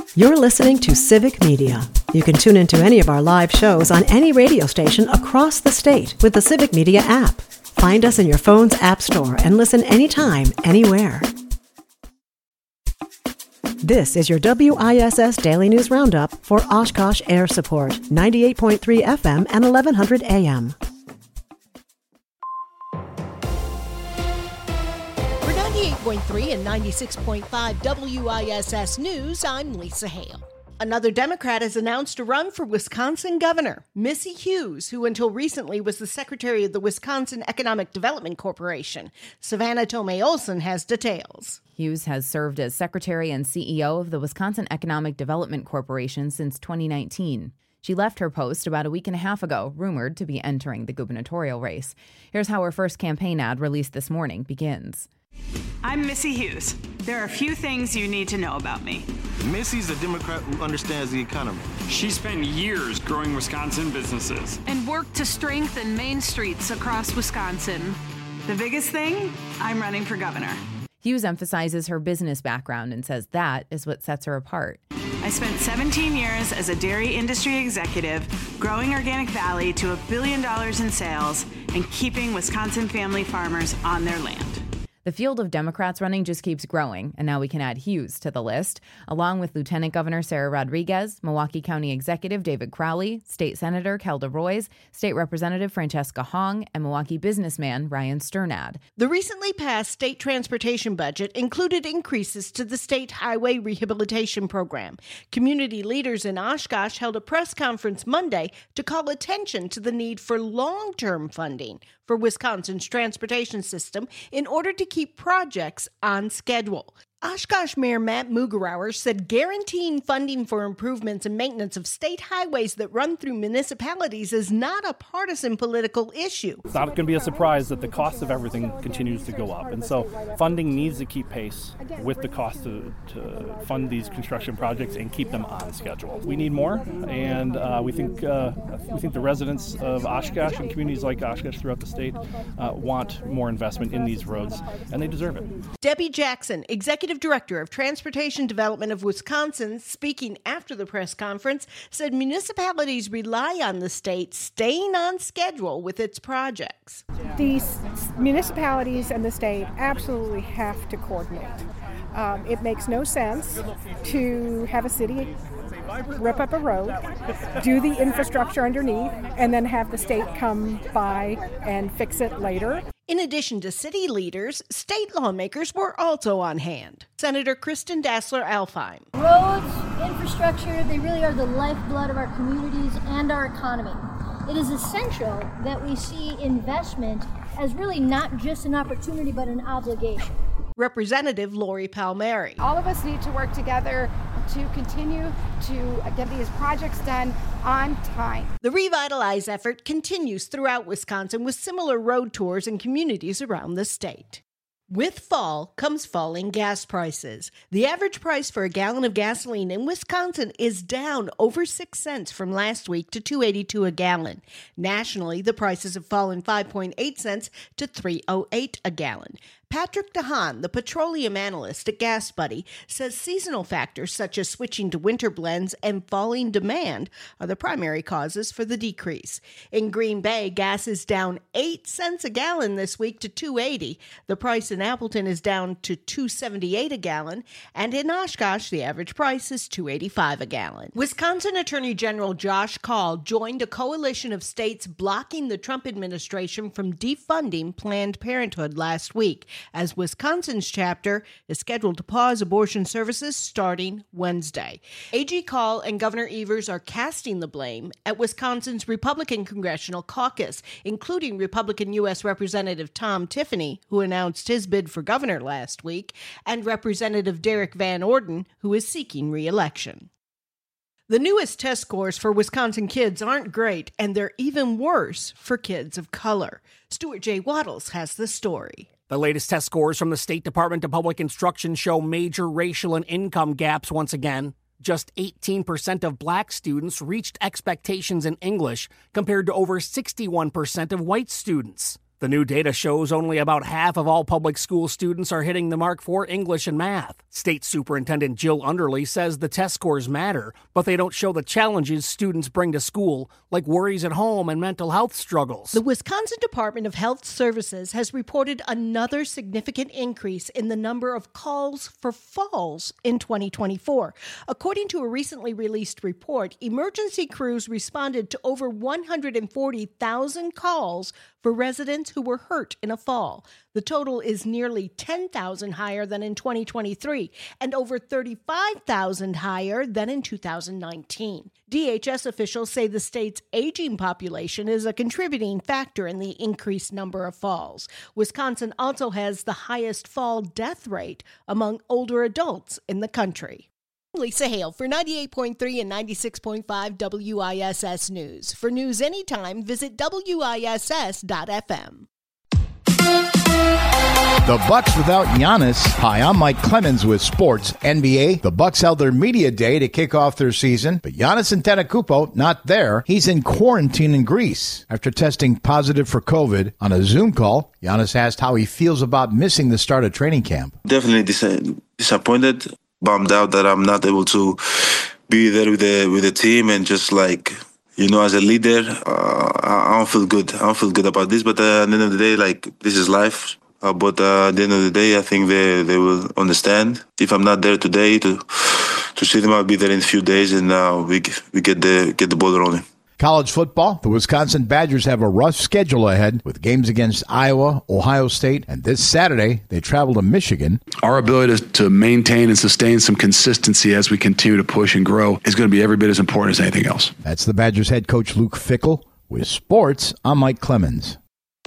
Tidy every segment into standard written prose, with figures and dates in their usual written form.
You're listening to Civic Media. You can tune into any of our live shows on any radio station across the state with the Civic Media app. Find us in your phone's app store and listen anytime, anywhere. This is your WISS Daily News Roundup for Oshkosh Air Support, 98.3 FM and 1100 AM. For 98.3 and 96.5 WISS News, I'm Lisa Hale. Another Democrat has announced a run for Wisconsin governor. Missy Hughes, who until recently was the secretary of the Wisconsin Economic Development Corporation. Savannah Tomei Olson has details. Hughes has served as secretary and CEO of the Wisconsin Economic Development Corporation since 2019. She left her post about a week and a half ago, rumored to be entering the gubernatorial race. Here's how her first campaign ad released this morning begins. I'm Missy Hughes. There are a few things you need to know about me. Missy's a Democrat who understands the economy. She spent years growing Wisconsin businesses and worked to strengthen main streets across Wisconsin. The biggest thing, I'm running for governor. Hughes emphasizes her business background and says that is what sets her apart. I spent 17 years as a dairy industry executive, growing Organic Valley to $1 billion in sales and keeping Wisconsin family farmers on their land. The field of Democrats running just keeps growing, and now we can add Hughes to the list, along with Lieutenant Governor Sarah Rodriguez, Milwaukee County Executive David Crowley, State Senator Kelda Roys, State Representative Francesca Hong, and Milwaukee businessman Ryan Sternad. The recently passed state transportation budget included increases to the state highway rehabilitation program. Community leaders in Oshkosh held a press conference Monday to call attention to the need for long-term funding for Wisconsin's transportation system in order to keep projects on schedule. Oshkosh Mayor Matt Mugerauer said guaranteeing funding for improvements and maintenance of state highways that run through municipalities is not a partisan political issue. It's not going to be a surprise that the cost of everything continues to go up. And so funding needs to keep pace with the cost to fund these construction projects and keep them on schedule. We need more, and we think the residents of Oshkosh and communities like Oshkosh throughout the state want more investment in these roads, and they deserve it. Debbie Jackson, Executive Director of Transportation Development of Wisconsin, speaking after the press conference, said municipalities rely on the state staying on schedule with its projects. These municipalities and the state absolutely have to coordinate. It makes no sense to have a city rip up a road, do the infrastructure underneath, and then have the state come by and fix it later. In addition to city leaders, state lawmakers were also on hand. Senator Kristen Dassler-Alfheim. Roads, infrastructure, they really are the lifeblood of our communities and our economy. It is essential that we see investment as really not just an opportunity but an obligation. Representative Lori Palmieri. All of us need to work together to continue to get these projects done on time. The Revitalize effort continues throughout Wisconsin with similar road tours in communities around the state. With fall comes falling gas prices. The average price for a gallon of gasoline in Wisconsin is down over 6 cents from last week to $2.82 a gallon. Nationally, the prices have fallen 5.8 cents to $3.08 a gallon. Patrick DeHaan, the petroleum analyst at Gas Buddy, says seasonal factors such as switching to winter blends and falling demand are the primary causes for the decrease. In Green Bay, gas is down 8 cents a gallon this week to $2.80. The price in Appleton is down to $2.78 a gallon, and in Oshkosh, the average price is $2.85 a gallon. Wisconsin Attorney General Josh Kaul joined a coalition of states blocking the Trump administration from defunding Planned Parenthood last week, as Wisconsin's chapter is scheduled to pause abortion services starting Wednesday. AG Kaul and Governor Evers are casting the blame at Wisconsin's Republican Congressional Caucus, including Republican U.S. Representative Tom Tiffany, who announced his bid for governor last week, and Representative Derek Van Orden, who is seeking re-election. The newest test scores for Wisconsin kids aren't great, and they're even worse for kids of color. Stuart J. Waddles has the story. The latest test scores from the State Department of Public Instruction show major racial and income gaps once again. Just 18% of black students reached expectations in English, compared to over 61% of white students. The new data shows only about half of all public school students are hitting the mark for English and math. State Superintendent Jill Underly says the test scores matter, but they don't show the challenges students bring to school, like worries at home and mental health struggles. The Wisconsin Department of Health Services has reported another significant increase in the number of calls for falls in 2024. According to a recently released report, emergency crews responded to over 140,000 calls for residents who were hurt in a fall. The total is nearly 10,000 higher than in 2023 and over 35,000 higher than in 2019. DHS officials say the state's aging population is a contributing factor in the increased number of falls. Wisconsin also has the highest fall death rate among older adults in the country. Lisa Hale for 98.3 and 96.5 WISS News. For news anytime, visit WISS.FM. The Bucks without Giannis. Hi, I'm Mike Clemens with Sports NBA. The Bucks held their media day to kick off their season, but Giannis Antetokounmpo not there. He's in quarantine in Greece after testing positive for COVID. On a Zoom call, Giannis asked how he feels about missing the start of training camp. Definitely disappointed, bummed out that I'm not able to be there with the team and just like, you know, as a leader, I don't feel good. I don't feel good about this, but at the end of the day, like, this is life. But at the end of the day, I think they will understand. If I'm not there today to see them, I'll be there in a few days, and we get the ball rolling. College football, the Wisconsin Badgers have a rough schedule ahead with games against Iowa, Ohio State, and this Saturday they travel to Michigan. Our ability to maintain and sustain some consistency as we continue to push and grow is going to be every bit as important as anything else. That's the Badgers head coach Luke Fickell. With sports, I'm Mike Clemens.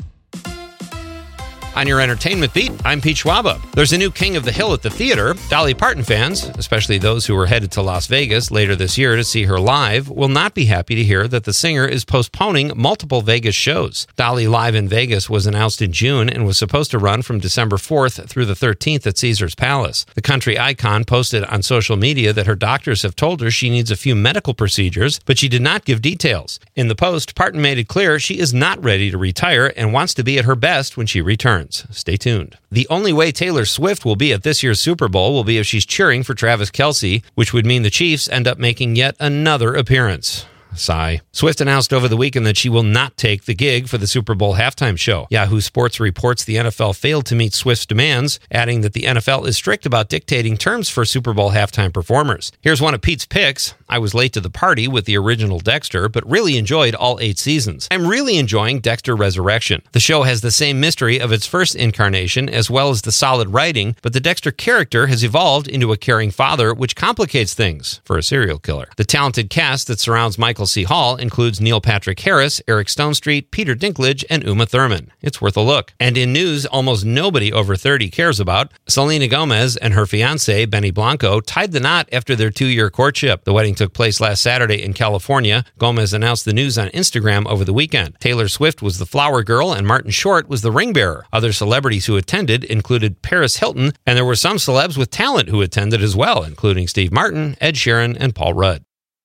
On your entertainment beat, I'm Pete Schwaba. There's a new King of the Hill at the theater. Dolly Parton fans, especially those who are headed to Las Vegas later this year to see her live, will not be happy to hear that the singer is postponing multiple Vegas shows. Dolly Live in Vegas was announced in June and was supposed to run from December 4th through the 13th at Caesars Palace. The country icon posted on social media that her doctors have told her she needs a few medical procedures, but she did not give details. In the post, Parton made it clear she is not ready to retire and wants to be at her best when she returns. Stay tuned. The only way Taylor Swift will be at this year's Super Bowl will be if she's cheering for Travis Kelce, which would mean the Chiefs end up making yet another appearance. Sigh. Swift announced over the weekend that she will not take the gig for the Super Bowl halftime show. Yahoo Sports reports the NFL failed to meet Swift's demands, adding that the NFL is strict about dictating terms for Super Bowl halftime performers. Here's one of Pete's picks. I was late to the party with the original Dexter, but really enjoyed all 8 seasons. I'm really enjoying Dexter Resurrection. The show has the same mystery of its first incarnation, as well as the solid writing, but the Dexter character has evolved into a caring father, which complicates things for a serial killer. The talented cast that surrounds Michael C. Hall includes Neil Patrick Harris, Eric Stonestreet, Peter Dinklage, and Uma Thurman. It's worth a look. And in news almost nobody over 30 cares about, Selena Gomez and her fiancé, Benny Blanco, tied the knot after their 2-year courtship. The wedding took place last Saturday in California. Gomez announced the news on Instagram over the weekend. Taylor Swift was the flower girl and Martin Short was the ring bearer. Other celebrities who attended included Paris Hilton, and there were some celebs with talent who attended as well, including Steve Martin, Ed Sheeran, and Paul Rudd.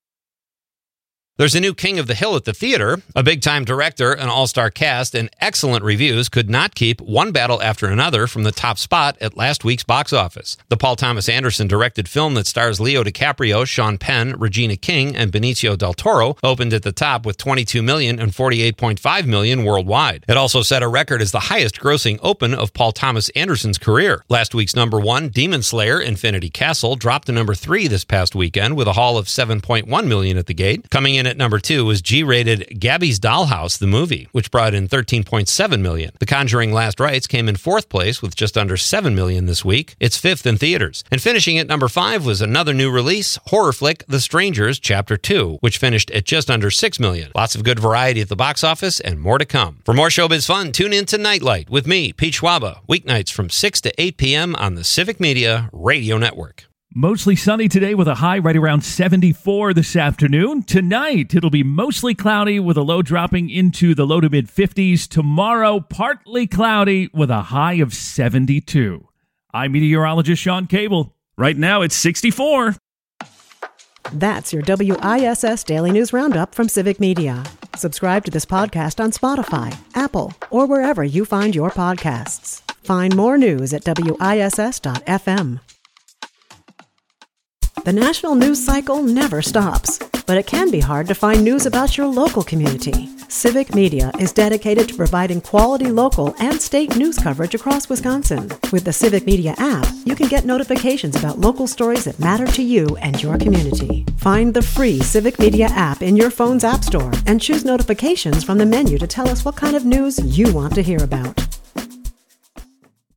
There's a new King of the Hill at the theater. A big-time director, an all-star cast, and excellent reviews could not keep one battle after another from the top spot at last week's box office. The Paul Thomas Anderson-directed film that stars Leo DiCaprio, Sean Penn, Regina King, and Benicio del Toro opened at the top with $22 million and $48.5 million worldwide. It also set a record as the highest-grossing open of Paul Thomas Anderson's career. Last week's number 1, Demon Slayer: Infinity Castle, dropped to number 3 this past weekend with a haul of $7.1 million at the gate. Coming in at number 2 was G-rated Gabby's Dollhouse, the movie, which brought in $13.7 million. The Conjuring Last Rites came in 4th place with just under $7 million this week. It's 5th in theaters. And finishing at number 5 was another new release, horror flick The Strangers Chapter 2, which finished at just under $6 million. Lots of good variety at the box office and more to come. For more showbiz fun, tune in to Nightlight with me, Pete Schwaba, weeknights from 6 to 8 p.m. on the Civic Media Radio Network. Mostly sunny today with a high right around 74 this afternoon. Tonight, it'll be mostly cloudy with a low dropping into the low to mid 50s. Tomorrow, partly cloudy with a high of 72. I'm meteorologist Sean Cable. Right now, it's 64. That's your WISS Daily News Roundup from Civic Media. Subscribe to this podcast on Spotify, Apple, or wherever you find your podcasts. Find more news at WISS.FM. The national news cycle never stops, but it can be hard to find news about your local community. Civic Media is dedicated to providing quality local and state news coverage across Wisconsin. With the Civic Media app, you can get notifications about local stories that matter to you and your community. Find the free Civic Media app in your phone's app store and choose notifications from the menu to tell us what kind of news you want to hear about.